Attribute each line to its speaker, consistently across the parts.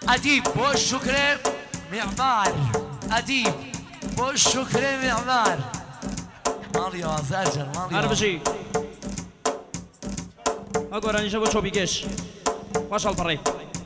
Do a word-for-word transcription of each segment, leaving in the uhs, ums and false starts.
Speaker 1: أديب والشكر معمار أديب والشكر معمار ماليا زاجر ماليا
Speaker 2: هربجي أقول أنا جابوا شو بيجيش واش البري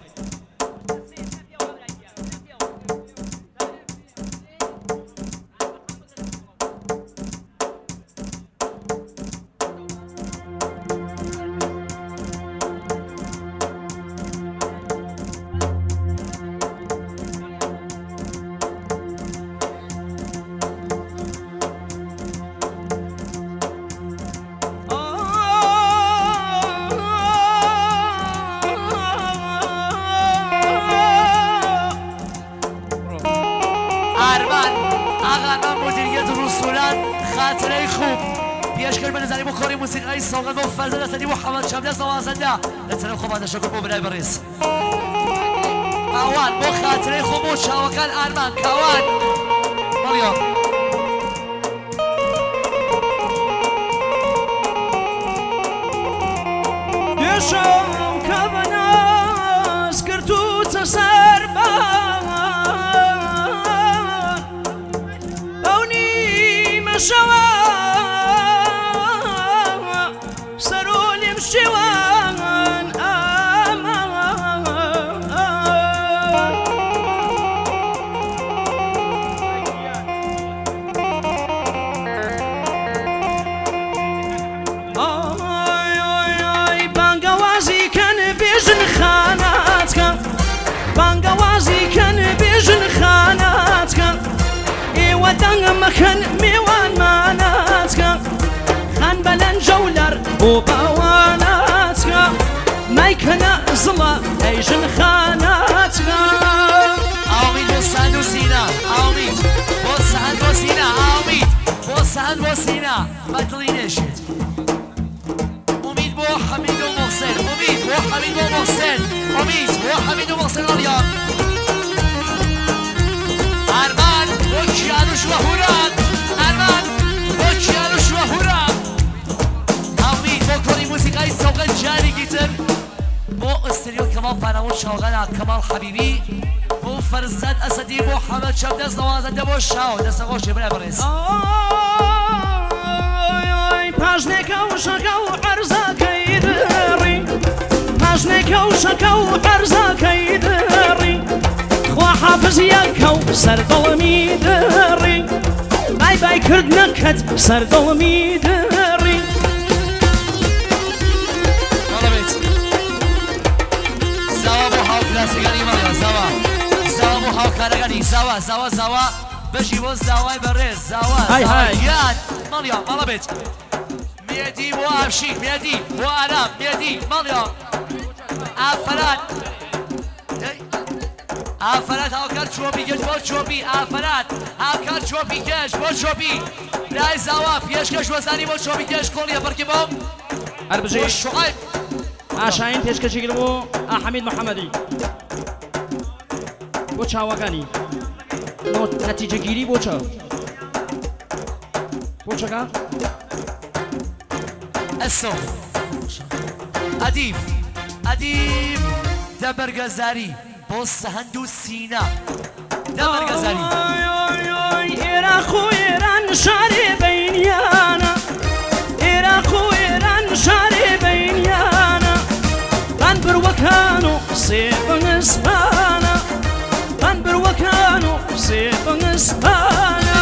Speaker 1: خاطري خوب بيشكل من زاري بخوري موسيقى صوغ المفرزة لسدي محمد شامل زوازندا لسنا خوب هذا شكر بو بلاي بريس كوان بو خاطري خوب وشاوكان أرمان كوان مريم
Speaker 2: يشوم كبناس كرتو تسربا أوني مشوا سرولي مشوان أما بانقوازي كان بيجن خاناتك بانقوازي كان بيجن خاناتك ايوا دنگ مكان ميوان ماناتك خان بلن جولر وبواناتك مايكنا زلا ايجن خاناتك
Speaker 1: آمید بوسند و سینا آمید بوسند و سینا آمید بوسند و سینا بدلی نشید امید بو حمید و محسن امید بو حمید و محسن امید بو حمید و محسن آلیان ارمان بو کیانوش و هوران ارمان بو کیانوش و هوران امید بو کاری موسیقای سوقن جاری گیتر بو استریو کمال پناهون شاغل کمال حبیبی بو فرزاد اسدی بو حمد شب دست نوازنده بو شاو دست خوشی بره برس
Speaker 2: پاژنێکە و شەکە و عەرزەکەی دڕی پاژنێکە و شەکە و عەرزەکەی دڕی خوا حافزیەکە و سەردڵمی دڕی بای بای کردنەکەت سەردڵمی دڕی
Speaker 1: زاوا بۆ هاوکلاسیەکانی مەڵێ زاوا زاوا بۆ هاوکارەکانی زاوا زاوا زاوا بەشی بۆ زاوای بەڕێز زاوا زاوایان مەڵیا مەڵە بێت مێدی بۆ ئافشین مێدی بۆ ئارام مێدی مەڵیا ئافرات ئافرات هاوکار چۆپی گەشت بۆ چۆپی ئافرات هاوکار چۆپی گەشت بۆ چۆپی لای زاوا پێشکەش وەزانی بۆ چۆپی گەشت کۆڵیە بەرکی بۆم
Speaker 2: هەربژێ
Speaker 1: شوعایب
Speaker 2: ئاشاین پێشکەشی بۆ ئاحەمید محەممەدی بۆ چاوەکانی نەتیجەگیری بۆ چاو بۆ چەکە
Speaker 1: الصوف أديب أديب دبر غزاري بص هندو سينا دبر غزاري
Speaker 2: إيراخ وإيران شاري بينيانا إيراخ وإيران شاري بينيانا غنبر وكانوا صيب اسبانا غنبر وكانوا صيب اسبانا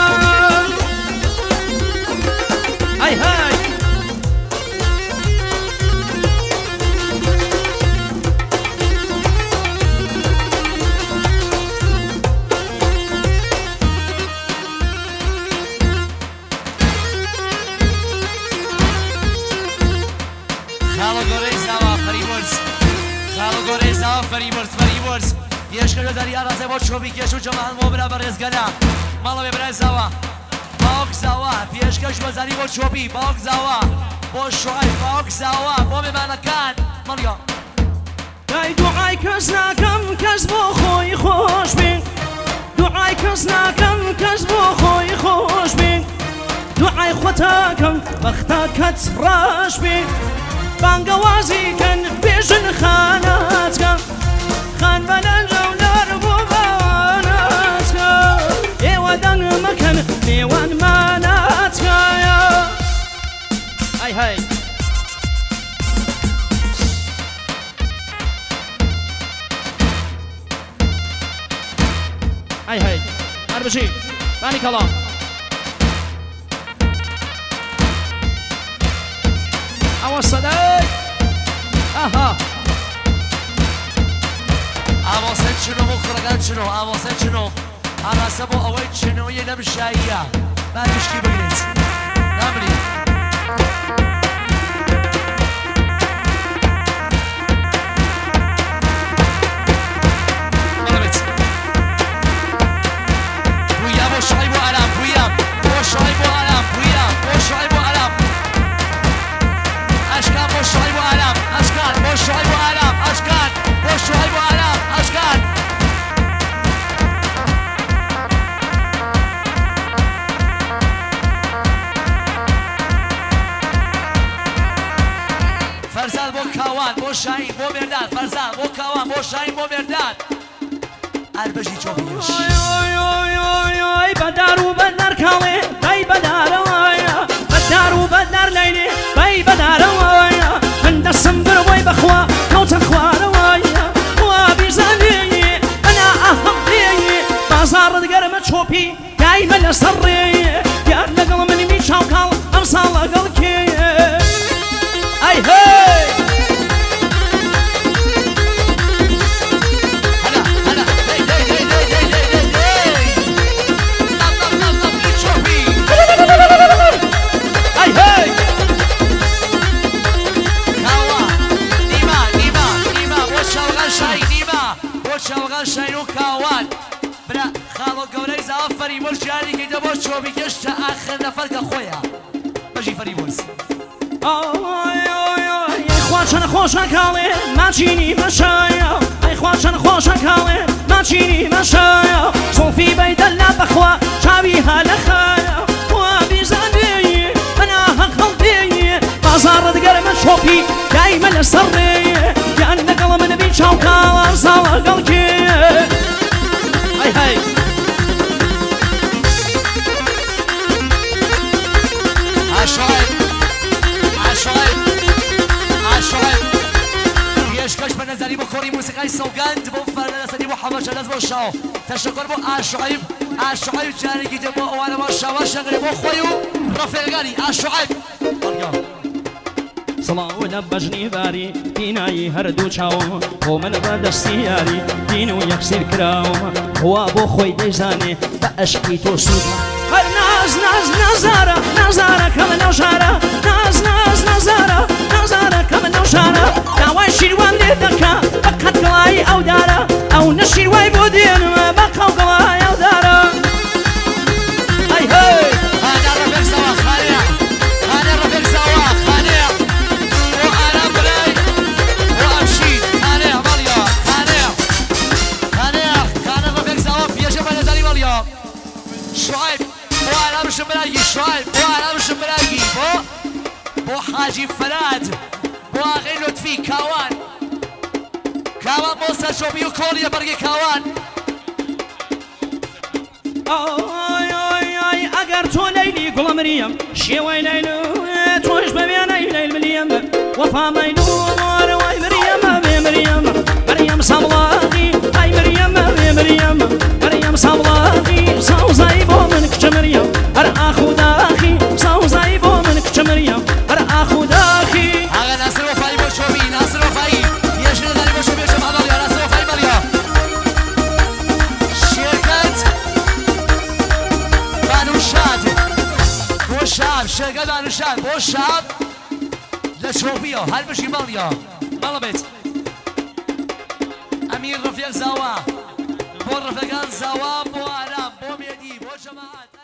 Speaker 2: هاي هاي
Speaker 1: فریبرز فریبرز یشکل دریا رازه با چوبی کشو جمعن مبرا برزگلا مالا ببرای زوا باک زوا پیشکش بزنی با چوبی باک زوا با شوی باک زوا با به منکان مالیا
Speaker 2: دای دعای کس نکم کس با خوی خوش بین دعای کس نکم کس با خوی خوش بین دعای خطا کم وقتا کت راش بین بانگوازی کن بیشن خانات کن خان بلن جولا بشی بانی کلام اما صدای آها
Speaker 1: ئامۆسە چنۆ بۆ کوڕەکان چنۆ ئامۆسە چنۆ ئاماسە بۆ ئەوەی چنۆیە لەم شاییە با گشتی بگرێت نامری بڵێت بوویا بۆ شعی بۆ ئارام بوویام بۆ شعی بۆ ئارام بوویام بۆ شعی بۆ ئارام ئەشکان بۆ شعی بۆ ئارام ئەشکان بۆ شعی بۆ ئارام ئەشکان بۆ شعی بۆ ئارام ئەشکان فەرزاد بۆ کاوان بۆ شاهین بۆ مێردان فەرزاد بۆ کاوان بۆ شاهین بۆ مێردان ئەربەژی چۆپیش
Speaker 2: بەدار و بەدار کاڵێ بەی بەدارەوەیە بەدار و بەدار لەیلێ بەی بەدارەوەیە من دەسم بڕوەی بەخوا کەوتە خوارەوەیە وا بیزانێیە ئەنا ئەهەڵێیە بازاڕت گەرمە چۆپی دایمە لەسەر ڕێیە یار لەگەڵ منیمی چاوکاڵ ئەم ساڵ لەگەڵ کێیە ئەی هەی
Speaker 1: شاوغان شاین و کاوان برا خاڵۆ گەورەی زاوە فەریبۆس جارێکیتە بۆ چۆبی گەشتە ئاخر نەفەر کە خۆیە بەژی فەریبۆس
Speaker 2: خوا چەند خۆشە کاڵێ ماچینی مەشایە ئەی خوا چەند خۆشە کاڵێ ماچینی مەشایە سۆفی بەیدەلا بەخوا چاوی هەلەخایە وا بیزانێیە ئەنا هەقەڵدێیە بازاڕت گەرمە چۆپی دایمە لەسەر ڕێیە یان لەگەڵ منبی چاوکاڵە ساڵ لەگەڵ کێیە ئەی هەی
Speaker 1: عاشق عاشق عاشق پێشکەش بە نەزانی بۆ کۆڕی موسیقای سەوگەند بۆ فەرەنەسەری بۆ حەمە شەلەز بۆ شاو تەشەکر بۆ ئاشعیب ئاشعیب جارێکی دێ بۆ ئەوانە بۆ شاوە شەگرێ بۆ خۆی و ڕەفێگانی ئاشعیب
Speaker 2: سڵاو لە بەژنی باری بینایی هەردوو چاوم بۆ من بەدەستی یاری دین و یەکسیر کراوم وا بۆ خۆی دەیزانێ بە ئەشقی تۆ سوود هەر ناز ناز نازارە نازارە کە من نەو شارە ناز ناز نازارە نازارە کە من نەو شارە داوای شیروان لێ دەکا بە قەتگەڵای ئەو دارە ئەو نەشیروای بۆ دێنمە بە قەوگەڵای ئەو دارە ئەی هەی
Speaker 1: هانە ڕەفێک سەوا خانێ هانە ڕەفێک سەوا خانێ بۆ ئارام برای بۆ ئەمشید خانێ مەڵیا خانێ خانێ خانە ڕەفێک سەوا پێشە بە نەزانی مەڵیا شعیب بۆ ئارامشم براگی شعیب بۆ ئارامشم براگی بۆ بۆ حاجی فەراد بۆ ئاغای لوتفی کاوان کاوان بۆ سەرچۆبی و کۆڵیە بەرگی کاوان
Speaker 2: ئای ئای ئای ئەگەر تۆ لەیلی گوڵە مریەم شێوەی لەیلو تۆش بەوێنەی لەیل ملیەم وەفا مەیلووەرە وای مریەمە بێ مریەمە مریەم ساڵاقی ئای مریەمە بێ مریەمە مریەم ساڵاقی ساوزایی بۆ من کچە مریەم هەر ئاخو داخی ساوزایی بۆ من کچە مریەم هەر ئاخو داخی
Speaker 1: ئاغا ناسر وەفایی بۆ چۆبی ناسر وەفایی یەشن داری بۆ چۆبی شەم ئەڵیا ناسر وەفایی مەڵیا شێرکەت بانوشاد بۆ شاب شێرکەت بانوشاد بۆ شاب لە چۆبیە هەر بشی مەڵیا مەڵە بێت ئەمیر ڕەفیق زاوا بۆ ڕەفەکان زاوا بۆ ئارام بۆ مێدی بۆ جەماعەت